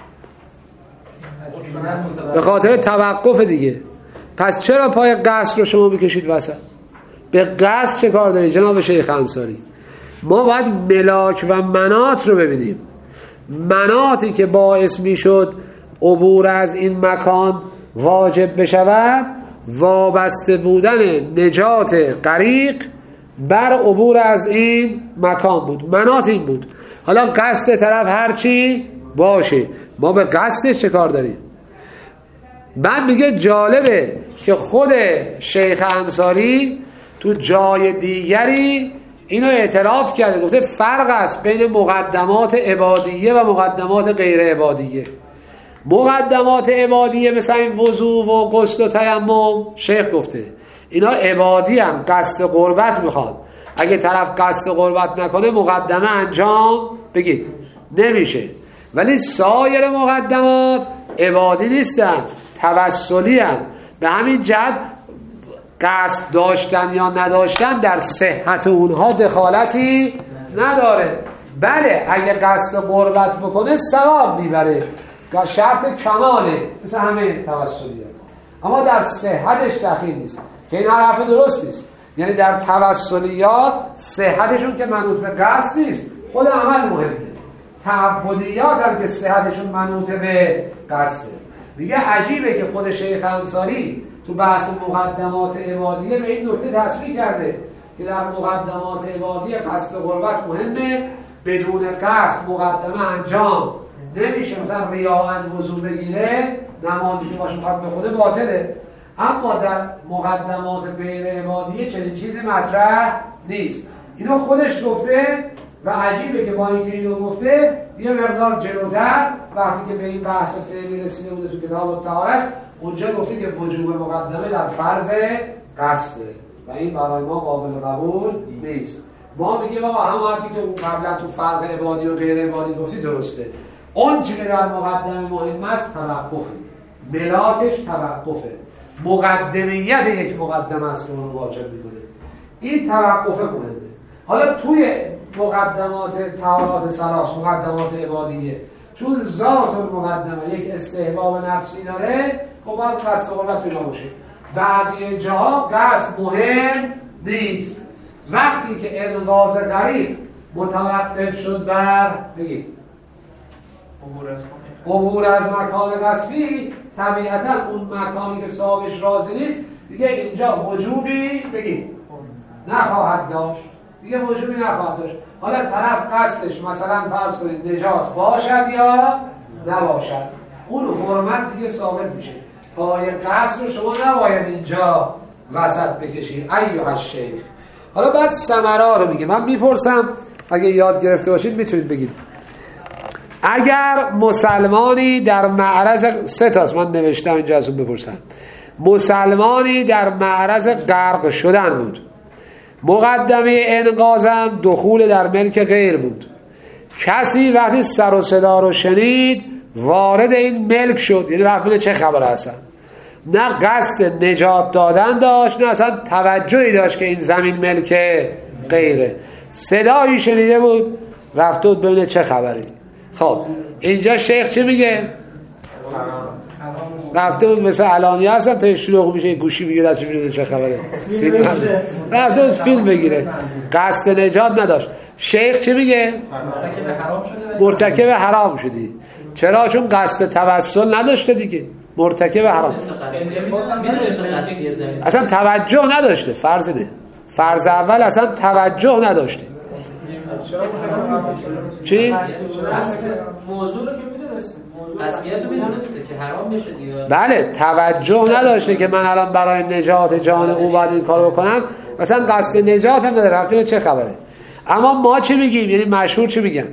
به خاطر توقف دیگه. پس چرا پای قصد رو شما میکشید وسط؟ به قصد چه کار داری جناب شیخ انصاری؟ ما باید ملاک و مناط رو ببینیم. مناطی که باعث میشد عبور از این مکان واجب بشود، وابسته بودن نجات غریق بر عبور از این مکان بود. منات این بود. حالا قصد طرف هرچی باشه، ما به قصدش چه کار داریم؟ بعد میگه جالبه که خود شیخ انصاری تو جای دیگری اینو اعتراف کرده، گفته فرق است بین مقدمات عبادیه و مقدمات غیر عبادیه. مقدمات عبادیه مثل این وضو و غسل و تیمم، شیخ گفته اینا عبادی هم، قصد قربت میخواد. اگه طرف قصد قربت نکنه مقدمه انجام بگید نمیشه. ولی سایر مقدمات عبادی نیستن، توسلی هستند. به همین جهت قصد داشتن یا نداشتن در صحت اونها دخالتی نداره. بله اگه قصد قربت بکنه ثواب میبره، شرط کماله مثل همه توسلیات، اما در صحتش دخیل نیست که این حرف درست نیست. یعنی در توسلیات صحتشون که منوط به قصد نیست، خود عمل مهمه. تعبدیات هم که صحتشون منوط به قصده. میگه عجیبه که خود شیخ انصاری تو بحث مقدمات عبادیه به این نکته تصریح کرده که در مقدمات عبادیه قصد قربت مهمه، بدون قصد مقدمه انجام نمیشه. مثلا ریاء وضو بگیره، نمازی که باشه میخواد به خود باطله. اما در مقدمات غیر عبادیه چنین چیزی مطرح نیست. اینو خودش گفته و عجیبه که با اینکه اینو گفته یه مقدار جلوتر وقتی که به این بحث فعلی رسیده بوده تو کتاب الطهارت، اونجا گفته که وجوب مقدمه در فرض قصده و این برای ما قابل قبول نیست. ما میگیم بابا همون حرفی که اون قبلا تو فرق عبادی و غیر عبادی گفتی درسته. اون چیزی که در مقدمه مهم است توقفه، ملاکش توقفه، مقدمیت یک مقدمه است که اون واجب میکنه. این توقفه مهمه. حالا توی مقدمات طهارات ثلاث، مقدمات عبادیه، چون ذات المقدمه یک استحباب نفسی داره، خب باید قصد قربت پیدا باشه. بقیه جاها قصد مهم نیست. وقتی که انقاذ غریق متوقف شد بر بگید عبور از مکان قصبی، طبیعتا اون مکانی که صاحبش راضی نیست دیگه اینجا وجوبی بگید نخواهد داشت، دیگه وجوبی نخواهد داشت. حالا طرف قصدش مثلا فرض کنید نجات باشد یا نباشد، اون حرمت دیگه ثابت میشه. پای قصد رو شما نباید اینجا وسط بکشید ایها الشیخ. حالا بعد ثمرا رو میگه. من میپرسم اگه یاد گرفته باشید میتونید بگید. اگر مسلمانی در معرض 3 تاست من نوشتم اینجا ازون بپرسم، مسلمانی در معرض غرق شدن بود، مقدمه انقاذم دخول در ملک غیر بود، کسی وقتی سر و صدا رو شنید وارد این ملک شد، یعنی رفت چه خبر هستن، نه قصد نجات دادن داشت نه اصلا توجهی داشت که این زمین ملک غیره، صدایی شنیده بود رفت بود ببینه چه خبری. خب اینجا شیخ چی میگه؟ رفته بود مثل علانیه هستن تا شلوغ میشه گوشی میگه دستش میده چه خبره، رفته بود فیلم بگیره، قصد نجات نداشت. شیخ چی میگه؟ مرتکب حرام شدی. چرا؟ چون قصد توسل نداشته دیگه، مرتکب حرام اصلا توجه نداشته. فرض نه، فرض اول اصلا توجه نداشته. چی؟ موضوع رو که میدونسته، اصلیت رو میدونسته که حرام بشه دیگه. بله توجه نداشته که من الان برای نجات جان او باید این کارو بکنم، مثلا قصد نجات هم نداره، رفته چه خبره. اما ما چی میگیم؟ یعنی مشهور چی میگن؟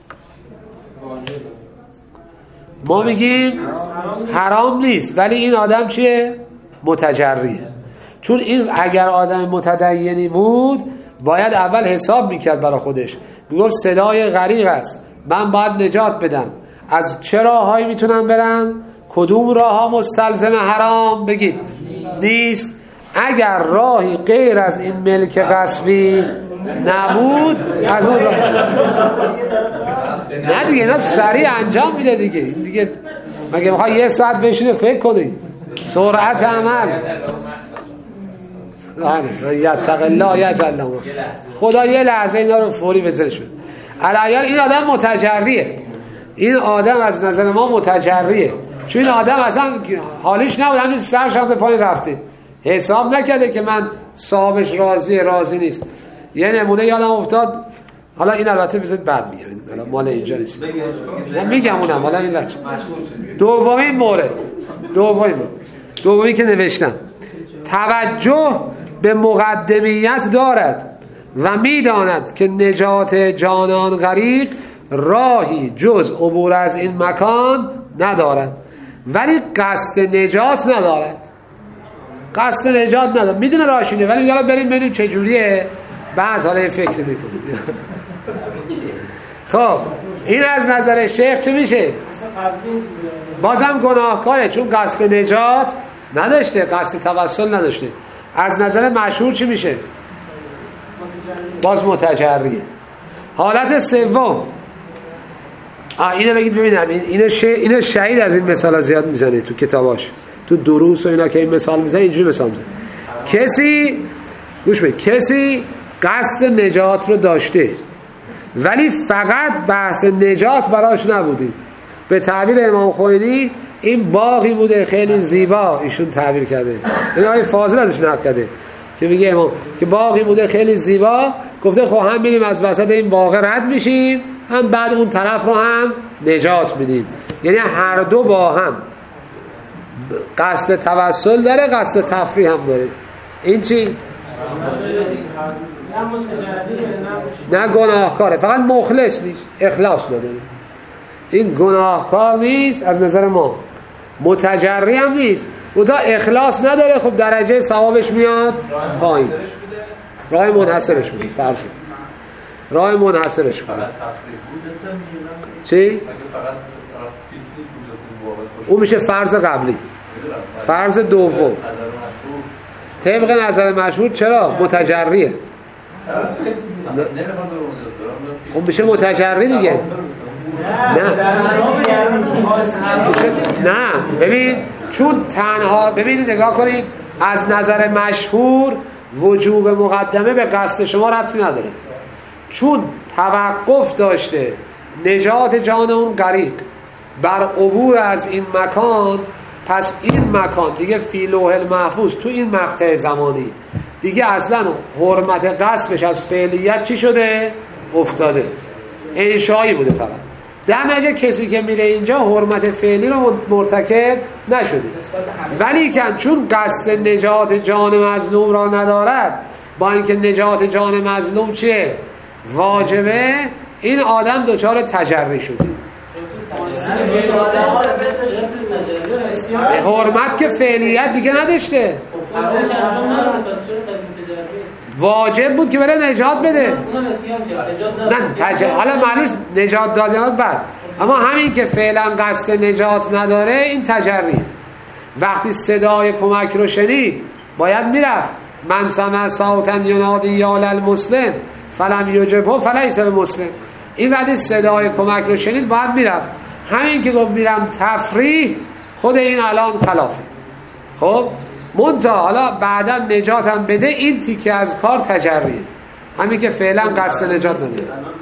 ما میگیم حرام نیست ولی این آدم چیه؟ متجریه. چون این اگر آدم متدینی بود باید اول حساب میکرد برای خودش، میگفت صدای غریق است، من باید نجات بدم، از چه راههایی میتونم برم؟ کدوم راه ها مستلزم حرام بگید نیست. اگر راهی غیر از این ملک غصبی نبود از اون راه نه دیگه، نه سریع انجام میده دیگه. این دیگه مگه میخوای 1 ساعت بشینه فکر کنی؟ سرعت عمل. یتق الله یجعل له خدا یه لحظه اینا رو فوری بزنش بده. الان این آدم متجریه، این آدم از نظر ما متجریه، چون این آدم اصلا حالیش نبود، همین سرش از پایین رفته، حساب نکرده که من صاحبش راضی نیست. یه نمونه یادم افتاد، حالا این البته بذارید بعد میگم، حالا مال اینجا نیست، میگم اونم حالا این لحظه. دومین مورد دومی که نوشتم، توجه به مقدمیت دارد و میداند که نجات جانان غریق راهی جز عبور از این مکان ندارد، ولی قصد نجات ندارد. میدونه راهشونه، ولی حالا بریم ببینیم چه جوریه، بعد حالا فکر میکنیم. خب این از نظر شیخ چه میشه؟ بازم گناهکاره، چون قصد نجات نداشته، قصد توسل نداشته. از نظر مشهور چی میشه؟ باز متجریه. حالت سوم، اینو بگید ببینم، اینو شهید از این مثالا زیاد میزنه تو کتاباش، تو دروس و اینا که این مثال میزنه، اینجوری مثال میزنه. کسی قصد نجات رو داشته ولی فقط بحث نجات براش نبودی. به تعبیر امام خمینی این باغی بوده خیلی زیبا، ایشون تعبیر کرده، این آقای فاضل ازش نقل کرده که میگه امام که باغی بوده خیلی زیبا، گفته خب هم میریم از وسط این باغ رد میشیم، هم بعد اون طرف رو هم نجات میدیم. یعنی هر دو با هم، قصد توسل داره، قصد تفریح هم داره. این چی؟ نه گناهکاره، فقط مخلص نیست، اخلاص نداره. این گناهکار نیست از نظر ما، متجری هم نیست، اون تا اخلاص نداره، خب درجه ثوابش میاد پایین. راه منحصرش بودی، فرض راه منحصرش بودی. چی؟ اون میشه فرض قبلی. فرض دوم طبق نظر مشهور چرا؟ متجریه. خب میشه متجری دیگه. نه ببین، چون تنها، ببینید نگاه کنید، از نظر مشهور وجوب مقدمه به قصد شما ربطی نداره، چون توقف داشته نجات جان اون غریق بر عبور از این مکان. پس این مکان دیگه فی لوح المحفوظ، تو این مقطع زمانی دیگه اصلا حرمت قصبش از فعلیت چی شده؟ افتاده، انشایی بوده فقط. در نتیجه کسی که میره اینجا حرمت فعلی رو مرتکب نشده، ولی که چون قصد نجات جان مظلوم را ندارد، با اینکه نجات جان مظلوم چیه؟ واجبه، این آدم دچار تجری شده. حرمت که فعلیت دیگه نداشته، واجب بود که بره نجات بده. نه حالا معنیش نجات دادن بعد، اما همین که فعلا قصد نجات نداره این تجری. وقتی صدای کمک رو شنید باید میرفت. من سمع صوتا ینادی یا للمسلم فلم یجبه فلیس بمسلم. این وقتی صدای کمک رو شنید باید میرفت. همین که گفت میرم تفریح، خود این الان خلافه. خب منتها حالا بعدا نجاتم بده، این تیکه از کار تجریه، همین که فعلا قصد نجات نداره.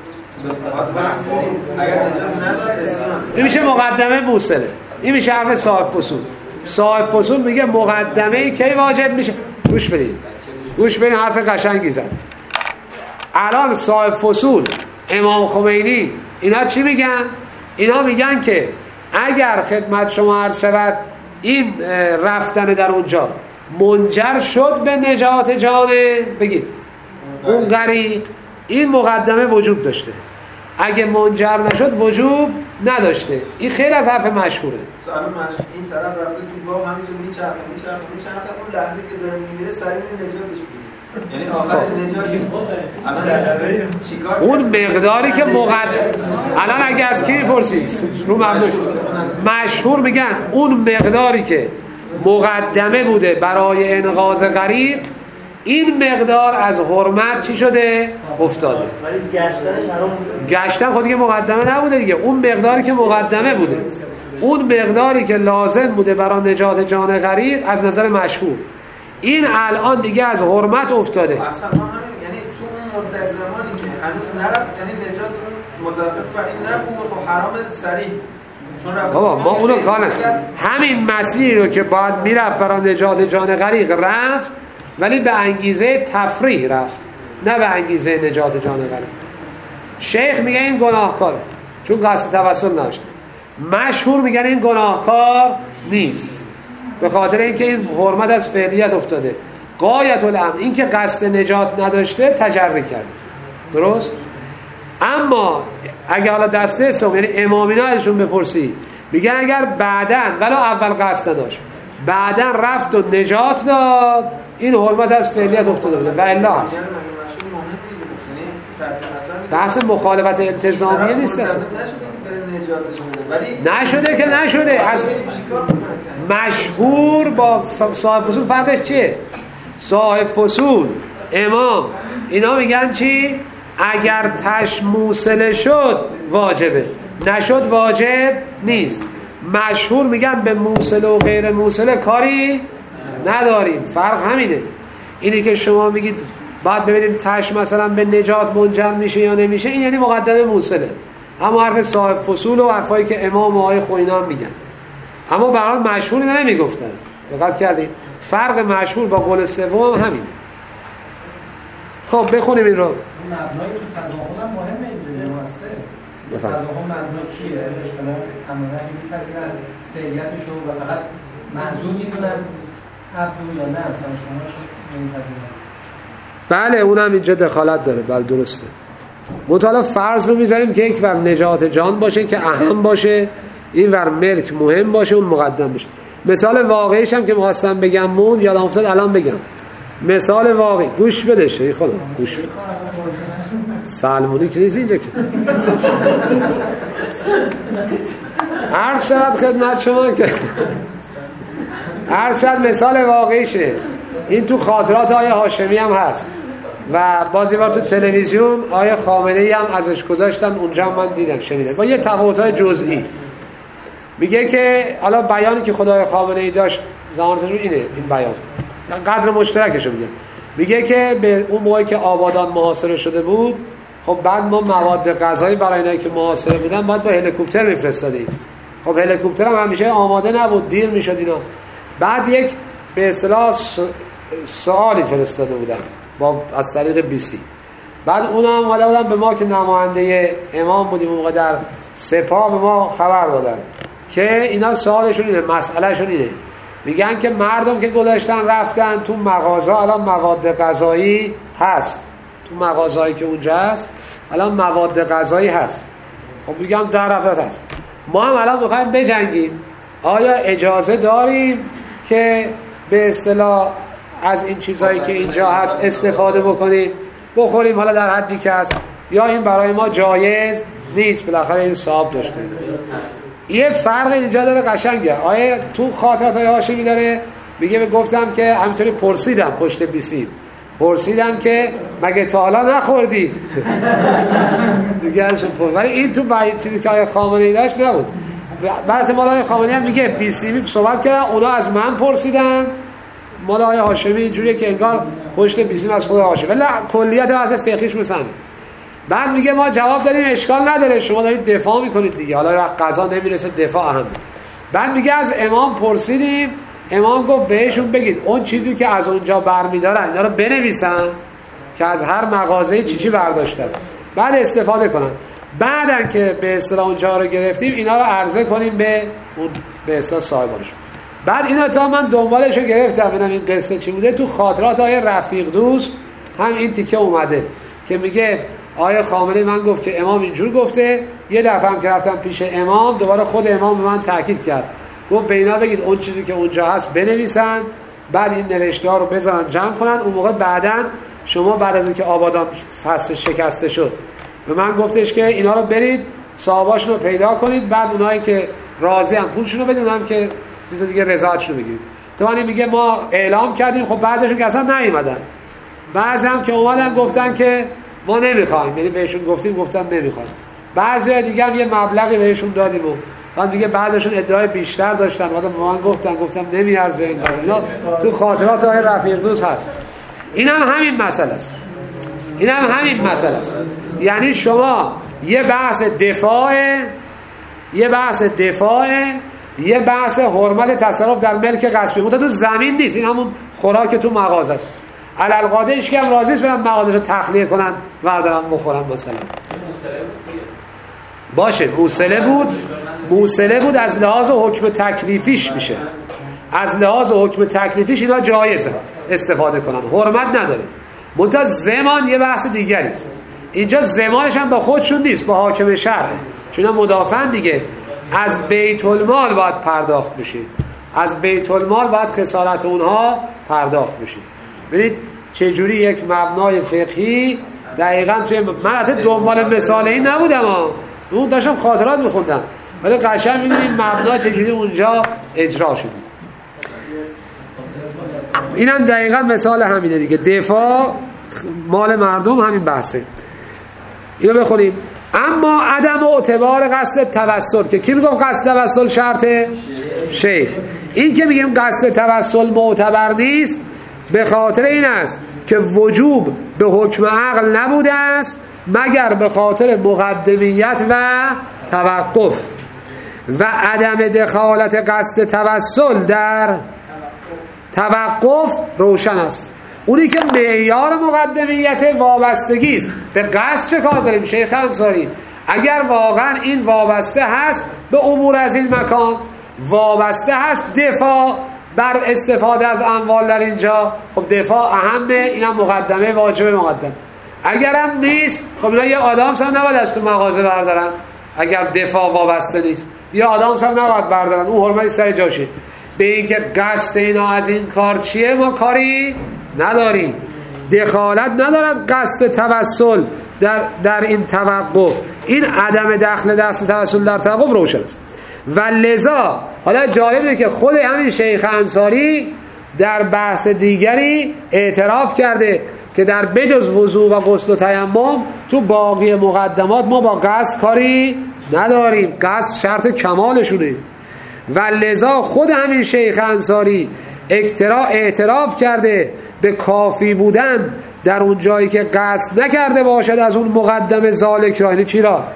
این میشه مقدمه موصله، این میشه حرف صاحب فصول. صاحب فصول میگه مقدمه کی واجب میشه. گوش بدین حرف قشنگی زد. الان صاحب فصول، امام خمینی، اینا چی میگن؟ اینا میگن که اگر خدمت شما عرض شود این رفتن در اونجا منجر شد به نجات جان، بگید اون غریق، این مقدمه وجوب داشته. اگه منجر نشد وجوب نداشته. این خیلی از حرف مشهوره. این طرف رفته تو باغ، همینطور میچرخه اون لحظه که داره میمیره سریع نجاتش بده، یعنی آخرش نجات. اون مقداری که الان اگه از کی میپرسی رو مشهور میگن اون مقداری که مقدمه بوده برای انقاذ غریق، این مقدار از حرمت چی شده؟ افتاده. ولی گشتنش حرام بوده. گشتن خود دیگه مقدمه نبوده دیگه. اون مقداری که مقدمه بوده، اون مقداری که لازم بوده برای نجات جان غریق از نظر مشهور، این الان دیگه از حرمت افتاده. اصلا ما همین، یعنی تو اون مدت زمانی که هنوز نرفت، یعنی نجات اون متوقف بر این نبود و حرام سریع بابا ما اونو کانه همین مسیری رو که باید میرفت برای نجات جان غریق رفت، ولی به انگیزه تفریح رفت نه به انگیزه نجات جان غریق. شیخ میگه این گناهکاره چون قصد توسل نداشت، مشهور میگن این گناهکار نیست به خاطر اینکه این حرمت از فعلیت افتاده. غایت الامر این که قصد نجات نداشته تجری کرد، درست؟ اما اگه حالا دسته سوم یعنی امامینا ازشون بپرسی میگن اگر بعدن ولو اول قصد نداشت بعدن رفت و نجات داد این حرمت از فعلیت افتاده بوده و الا هست. بحث مخالفت التزامیه نیست اصلا. نشده که نشده. از مشهور با صاحب فصول فرقش چیه؟ صاحب فصول امام اینا میگن چی؟ اگر موصله شد واجبه، نشد واجب نیست. مشهور میگن به موصله و غیر موصله کاری نداریم. فرق همینه. اینی که شما میگید بعد ببینیم مثلا به نجات منجر میشه یا نمیشه، این یعنی مقدمه موصله. اما حرف صاحب فصول و حرفایی که امام و آقای خوینان میگن، اما برای مشهور نمیگفتن. دقت کردید؟ فرق مشهور با قول سوم همینه. خب بخونیم این رو. مبنای تضاهم هم مهمه اینجوری واسه. تضاهم مبنا چیه؟ اشکالات همراه میپذیرن فعلیتش رو و فقط منظور میدونن حبل یا نه اصلا شماش نمیپذیرن. بله اونم اینجا دخالت داره. بله درسته. مطالعه فرض رو میذاریم که یک ور نجات جان باشه که اهم باشه، این ور ملک مهم باشه اون مقدم باشه. مثال واقعیش هم که می‌خواستم بگم مون یادم افتاد الان بگم. مثال واقعی گوش بده شیخ خدا گوش بده. سلمونی که نیست اینجا که هر شد خدمت شما که هر شد مثال واقعیشه. این تو خاطرات آیه هاشمی هم هست و بازی بار تو تلویزیون آیه خامنه‌ای هم ازش گذاشتن، اونجا من دیدم شنیدم با یه تفاوت‌های جزئی. میگه که حالا بیانی که خدای خامنه‌ای داشت زمانش اینه، این بیان قدر مشترکشو میگه که به اون موقعی که آبادان محاصره شده بود، خب بعد ما مواد غذایی برای اینایی که محاصره بودن باید با هلیکوپتر میفرستادیم. خب هلیکوپتر هم همیشه آماده نبود، دیر میشد اینا. بعد یک به اصطلاح سوالی فرستاده بودن با از طریق بیسی. بعد اونا هم اومده بودن به ما که نماینده امام بودیم اون موقع در سپاه، به ما خبر دادن که اینا سوالشون اینه، مسئلهشون اینه. میگن که مردم که گذاشتن رفتن تو مغازه الان مواد غذایی هست، تو مغازه‌ای که اونجا هست الان مواد غذایی هست. خب میگم در رفت هست. ما هم الان میخوایم بجنگیم، آیا اجازه داریم که به اصطلاح از این چیزایی که اینجا هست استفاده بکنیم بخوریم حالا در حدی که هست، یا این برای ما جایز نیست؟ بالاخره این صاحب داشته. یه فرق اینجا داره قشنگه. آیه تو خاطرات های هاشمی داره میگه گفتم که همینطوری پرسیدم پشت بیسیم، پرسیدم که مگه تا حالا نخوردید؟ ولی این تو چیزی که آیه خامنه‌ای داشت نبود. بعد مالای خامنه‌ای هم میگه بیسیمی صحبت کردن، اونا از من پرسیدن. مالای هاشمی اینجوریه که انگار پشت بیسیم از خود هاشمی، ولی کلیت واسه فقهیش مثلا. بعد میگه ما جواب دادیم اشکال نداره، شما دارید دفاع میکنید دیگه، حالا وقت قضا نمیرسه دفاع اهم. بعد میگه از امام پرسیدیم، امام گفت بهشون بگید اون چیزی که از اونجا برمیدارن اینا رو بنویسن که از هر مغازه چی برداشتن، بعد استفاده کنن. بعدن که به اصطلاح اونجا رو گرفتیم اینا رو عرضه کنیم به اون به اصطلاح صاحبانش. بعد اینا تا من دنبالش رو گرفتم ببینم این قصه چی بوده. تو خاطرات آیه رفیق دوست هم این تیکه اومده که میگه آیه خامنه‌ای من گفت که امام اینجور گفته، یه دفعه هم که رفتم پیش امام دوباره خود امام به من تاکید کرد، گفت به اینا بگید اون چیزی که اونجا هست بنویسن، بعد این نوشته‌ها رو بذارن جمع کنن. اون موقع بعدن شما بعد از اینکه آبادان فصل شکسته شد به من گفتش که اینا رو برید صاحباشون رو پیدا کنید، بعد اونایی که راضی هم پولشون رو بدن، هم که چیز دیگه رضایتشون رو بگیرید. تو میگه ما اعلام کردیم، خب بعضیشون که اصلا نیومدن، بعضی هم که اومدن گفتن که ما نمیخوایم، یعنی بهشون گفتن نمیخوایم. بعضی دیگه هم یه مبلغی بهشون دادیم و بعد دیگه بعضیشون ادعای بیشتر داشتن، بعد ما گفتم نمیارزه اینا. تو خاطرات آقای رفیق دوست هست. این هم همین مسئله است. یعنی شما یه بحث دفاع، یه بحث دفاعه، یه بحث حرمت تصرف در ملک غصبی. اون تو زمین نیست، این همون خوراک تو مغازه است. علالقاده هیچ کی هم راضی نیست برن مغازه‌شو تخلیه کنن بردارن بخورن مثلا. باشه موصله بود از لحاظ حکم تکلیفیش میشه. از لحاظ حکم تکلیفیش اینا جایزه استفاده کنن، حرمت نداره. منتها زمان یه بحث دیگری است. اینجا زمانش هم با خودشون نیست، با حاکم شرعه، چون مدافعن دیگه. از بیت المال باید پرداخت بشه، از بیت المال باید خسارت اونها پرداخت بشه. ببینید چجوری یک مبنای فقهی دقیقاً توی من حتی دنبال مثال این نبودم اون داشتم خاطرات میخوندم، ولی قشنگ می‌بینید مبنا چجوری اونجا اجرا شده. اینم دقیقاً مثال همینه دیگه، دفاع مال مردم همین بحثه. اینو بخونیم. اما عدم اعتبار قصد توسل، که کی میگم قصد توسل شرطه؟ شیخ. این که میگیم قصد توسل معتبر نیست به خاطر این است که وجوب به حکم عقل نبوده است مگر به خاطر مقدمیت و توقف، و عدم دخالت قصد توسل در توقف روشن است. اونی که معیار مقدمیت وابستگی است. به قصد چه کار داریم شیخ انصاری؟ اگر واقعا این وابسته هست به امور از این مکان، وابسته هست دفاع بر استفاده از اموال در اینجا، خب دفاع اهمه، اینم مقدمه واجب مقدم. اگرم نیست، خب اینا یه آدم هم نباید از تو مغازه بردارن. اگر دفاع وابسته نیست یه آدم هم نباید بردارن، اون حرمتی سر جاشه. به این که قصد اینا از این کار چیه ما کاری نداریم. دخالت ندارد قصد توسل در این توقف. این عدم دخل دست توسل در توقف روشن است. و لذا حالا جالبه که خود همین شیخ انصاری در بحث دیگری اعتراف کرده که در بجز وضو و غسل و تیمم تو باقی مقدمات ما با قصد کاری نداریم، قصد شرط کمالشونه. و لذا خود همین شیخ انصاری اعتراف کرده به کافی بودن در اون جایی که قصد نکرده باشد از اون مقدم ذالک را، یعنی چی را؟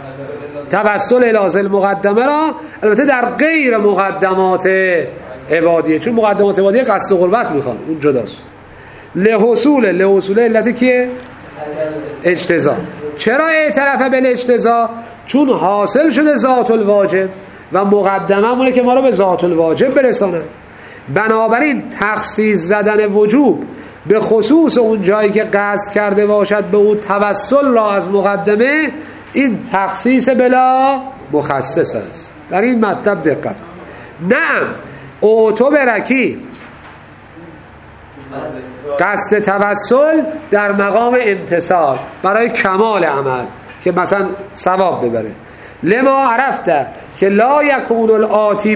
توسل الازل مقدمه را، البته در غیر مقدمات عبادیه، چون مقدمات عبادیه قصد و قربت میخوان، اون جداست. لحصول علتی که اجتزا. چرا اعتراف به اجتزا؟ چون حاصل شده ذات الواجب و مقدمه مونه که ما رو به ذات الواجب برسانه. بنابراین تخصیص زدن وجوب به خصوص اون جایی که قصد کرده باشد به اون توسل را از مقدمه، این تخصیص بلا مخصص است. در این مطلب دقت. نعم اوتو برکی قصد توسل در مقام امتثال برای کمال عمل که مثلا ثواب ببره. لما عرفته که لا یکون الآتی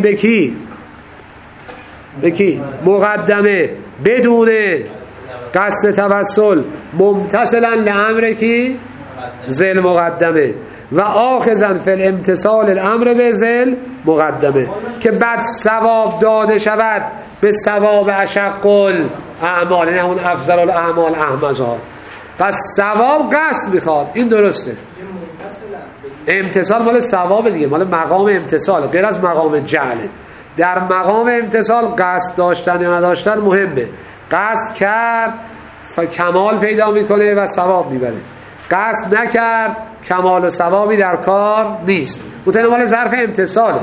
بکی مقدمه بدون قصد توسل ممتثلا لامر کی ذل مقدمه و آخذا فی الامتثال الامر به ذل مقدمه، که بعد ثواب داده شود به ثواب اشق الاعمال، یعنی اون افضل الاعمال احمزها. پس ثواب قصد میخواد، این درسته. امتثال مال ثواب دیگه، مال مقام امتثال، غیر از مقام جعله. در مقام امتثال قصد داشتن یا نداشتن مهمه. قصد کرد کمال پیدا میکنه و ثواب میبره، قصد نکرد کمال و ثوابی در کار نیست. متن مال ظرف امتثاله.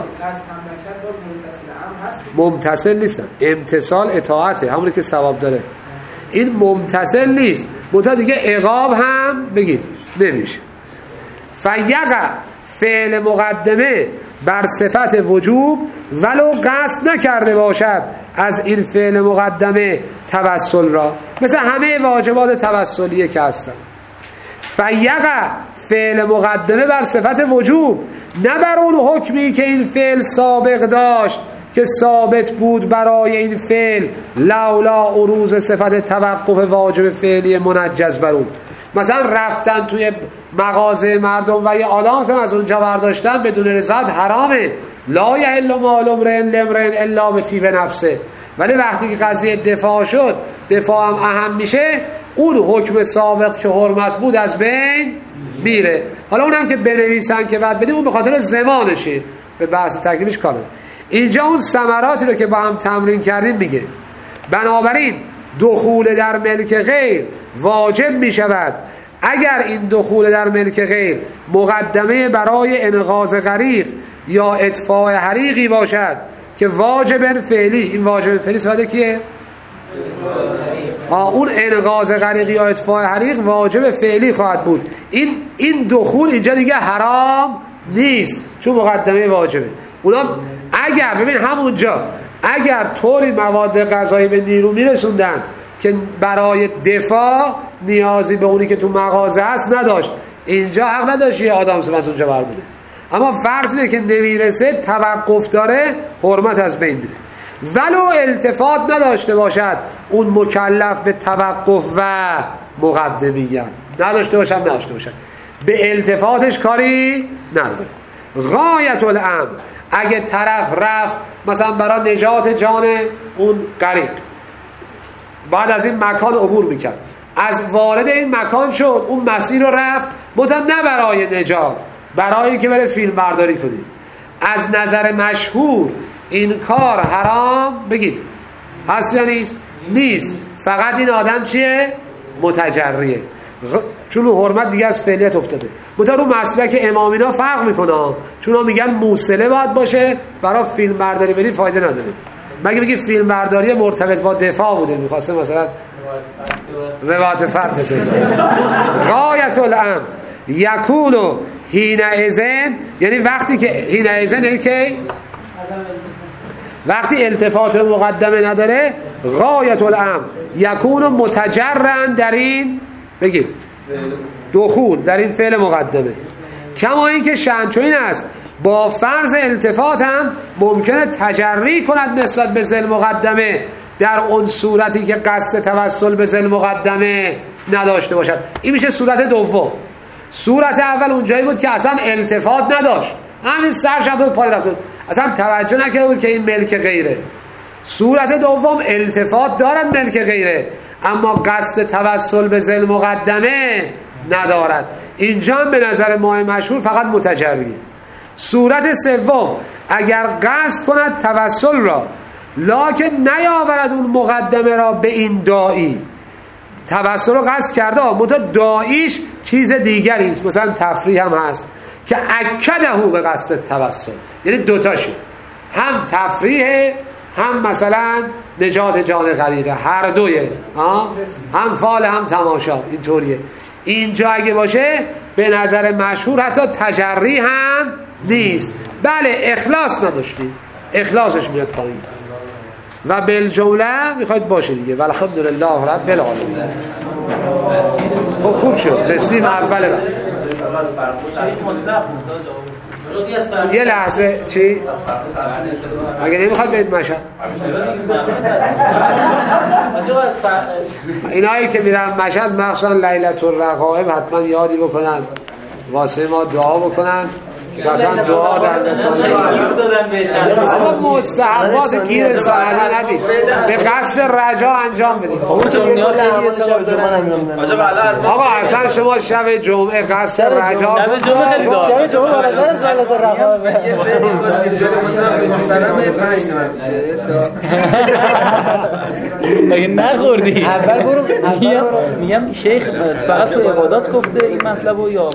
ممتثل نیستن. امتثال اطاعته، همونی که ثواب داره. این ممتثل نیست، متن دیگه عقاب هم بگید نمیشه. فیقع فعل مقدمه بر صفت وجوب ولو قصد نکرده باشد از این فعل مقدمه توسل را، مثل همه واجبات توسلیه که هستن. فیقع فعل مقدمه بر صفت وجوب، نه بر اون حکمی که این فعل سابق داشت که ثابت بود برای این فعل لولا عروض صفت توقف واجب فعلی منجز بر اون. مثلا رفتن توی مغازه مردم و یه آدم از اونجا برداشتن بدون رضایت حرامه. لا یحل مال امرئ لامرئ الا بطیب نفسه. ولی وقتی که قضیه دفاع شد، دفاع هم اهم میشه، اون حکم سابق که حرمت بود از بین میره. حالا اونم که بنویسن که بعد بدیم اون به خاطر زمانشه، به بحث تکلیفش کاره. اینجا اون ثمراتی رو که با هم تمرین کردیم میگه بنابراین دخول در ملک غیر واجب میشود اگر این دخول در ملک غیر مقدمه برای انقاذ غریق یا اطفاء حریقی باشد که واجب فعلی. این واجب فعلی صفت کیه؟ اون انقاذ غریق یا اطفاء حریق واجب فعلی خواهد بود. این دخول اینجا دیگه حرام نیست چون مقدمه واجبه. اونا اگر ببین همونجا اگر طوری مواد غذایی به نیرو میرسوندن که برای دفاع نیازی به اونی که تو مغازه هست نداشت، اینجا حق نداشت یه آدم از اونجا برداره. اما فرض اینه که نمیرسه، توقف داره، حرمت از بین میره. ولو التفات نداشته باشد اون مکلف به توقف و مقدمیت نداشته باشد به التفاتش کاری نداره. غایت الامر اگه طرف رفت مثلا برای نجات جان اون غریق بعد از این مکان عبور میکرد، از وارد این مکان شد، اون مسیر رو رفت نه برای نجات، برای که بره فیلم برداری کنید. از نظر مشهور این کار حرام بگید هست یا نیست؟ نیست. فقط این آدم چیه؟ متجریه، چون حرمت دیگه از فعلیت افتاده. رو مسلک امامینا فرق میکنه، چون میگن موصله باید باشه، برای فیلم برداری بری فایده نداره. مگه بگی فیلم برداری مرتبط با دفاع بوده، میخواسته مثلا روایت فرد بسازه. غایت الامر یکونو حین اذن، یعنی وقتی که حین اذن یعنی که وقتی التفات مقدمه نداره. غایت الامر یکونو متجرن در این بگید دخول در این فعل مقدمه، کما این که شأنچوین است با فرض التفات هم ممکنه تجری کند نسبت به ذل مقدمه در اون صورتی که قصد توسل به ذل مقدمه نداشته باشد. این میشه صورت دوم. صورت اول اونجایی بود که اصلا التفات نداشت، همین سر شد و پای رفت، اصلا توجه نکرده بود که این ملک غیره. صورت دوم التفات دارد ملک غیره اما قصد توسل به ذل مقدمه ندارد. اینجا هم به نظر ما مشهور فقط متجریه. صورت سوم اگر قصد کند توسل را لکن نیاورد اون مقدمه را به این داعی، توسل رو قصد کرده متا داعیش چیز دیگری است، مثلا تفریح هم هست که اکده به قصد توسل، یعنی دوتاشو، هم تفریح هم مثلا نجات جان غریقه، هر دویه، هم فال هم تماشا، اینطوریه. اینجا اگه باشه به نظر مشهور حتی تجری هم نیست. بله اخلاص نداشتیم، اخلاصش میاد پایین و بالجمله میخواید باشه دیگه. والحمدلله رب العالمین. خوب شد رسیدیم اول بس. یه لحظه چی؟ اگه نمیخواد برید مشهد، اینایی که میرن مشهد مخصوصا لیلة الرغائب حتما یادی بکنن واسه ما دعا بکنن، واقعا دعا در رسانه اما مستحبات گیر ساعته نبید، به قصد رجا انجام بدید. آقا اصلا شما شب جمعه قصد رجا، شب جمعه خیلی دار، شب جمعه برای سالت رقاب یه فعلی واسه جلو محترم 5 تومن میشه. مگه نخوردی؟ اول برو میگم شیخ فقط تو عبادات گفته این مطلبو یا